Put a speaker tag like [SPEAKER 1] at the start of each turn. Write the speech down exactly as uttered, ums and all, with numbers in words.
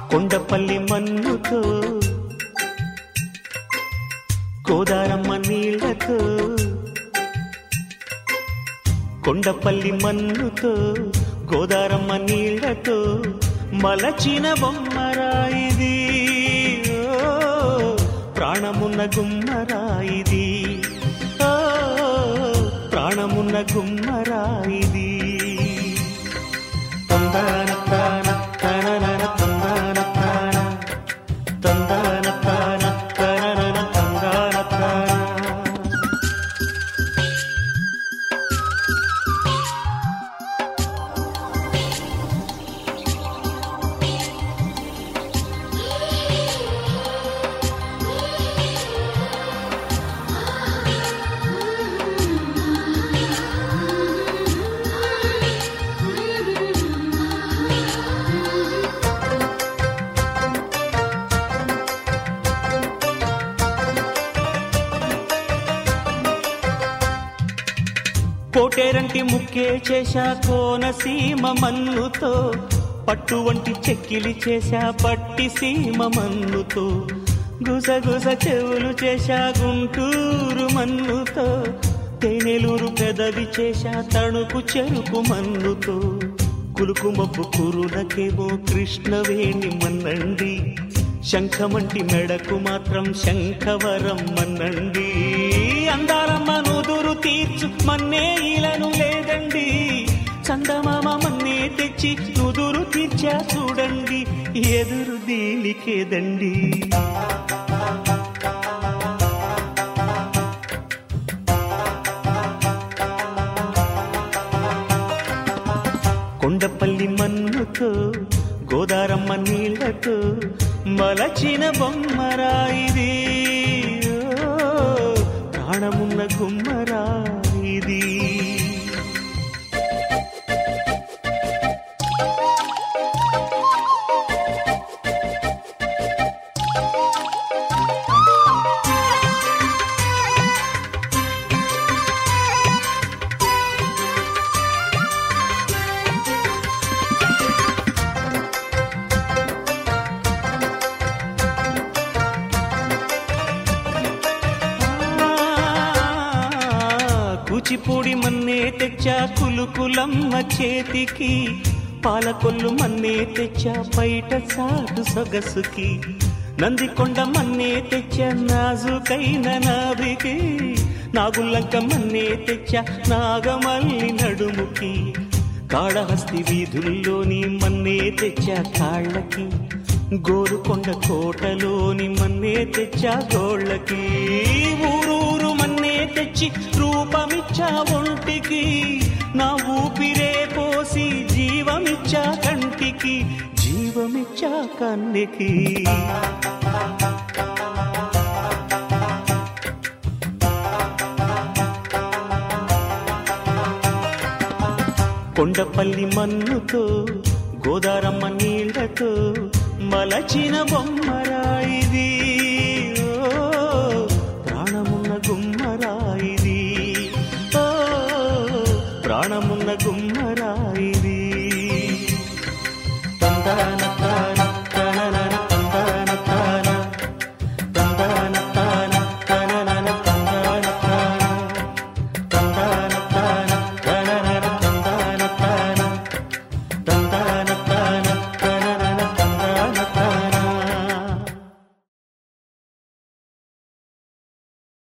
[SPEAKER 1] కొండపల్లి మన్నుతో గోదారమ్మ నీళ్లతో కొండపల్లి మన్నుతో గోదారమ్మ నీళ్లతో మలచిన బొమ్మరాయిది ప్రాణమున్న గుమ్మరాయిది ప్రాణమున్న గుమ్మరాయిది తందాన ప్రాణ తనన తందాన ప్రాణ తందాన ప్రాణ తనన తందాన ప్రాణ. కోటేరంటి ముక్కే చేశా కోనసీమ మన్నుతో పట్టు వంటి చెక్కిలి చేశా పట్టి సీమ మన్నుతో గుసగుస చెవులు చేశా గుంటూరు మన్నుతో తేనెలూరు పెదవి చేశా తణుకు చెరుకు మన్నుతో కులుకు మబ్బు కురులకేమో కృష్ణవేణి మన్నండి శంఖమంటి మెడకు మాత్రం శంఖవరం మన్నండి అందారమ్మ నుదురు తీర్చు మన్నే ఇలను లేదండి చందమామ మన్నే తెచ్చి నుదురు తీర్చా చూడండి ఎదురు దీనికేదండి. కొండపల్లి మన్నుతో గోదారమ్మ నీళ్లతో మలచిన బొమ్మరాయిది ప్రాణమున్న గుమ్మరాయిది. కూచిపూడి మన్నే తెచ్చా కులుకులమ్మ చేతికి పాలకొల్లు మన్నే తెచ్చా బయట సాటు సొగసుకి నందికొండ మన్నే తెచ్చా నాజుకైన నాభికి నాగుల్లంక మన్నే తెచ్చా నాగమల్లి నడుముకి కాళహస్తి వీధుల్లోని మన్నే తెచ్చా కాళ్ళకి గోరుకొండ కోటలోని మన్నే తెచ్చా గోళ్ళకి ఊరూరు మన్నే తెచ్చి రూపమిచ్చా ఒంటికి నా ఊపిరే పోసి జీవమిచ్చా కంటికి జీవమిచ్చా కన్నికి. కొండపల్లి మన్నుతో గోదారమ్మ నీళ్లతో మలచిన బొమ్మరాయిది